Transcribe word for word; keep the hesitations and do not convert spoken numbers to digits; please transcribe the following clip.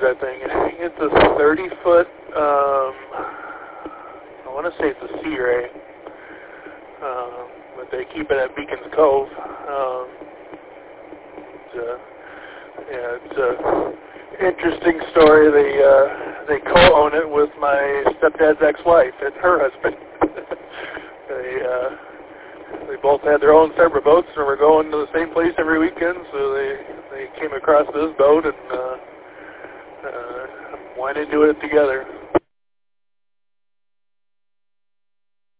that thing. It's a thirty foot, um, I want to say it's a Sea Ray, um, but they keep it at Beacons Cove. Um, it's, uh, yeah, it's a interesting story. They uh, they co-own it with my stepdad's ex-wife and her husband. they uh, they both had their own separate boats and were going to the same place every weekend, so they they came across this boat and uh, uh, went into it together.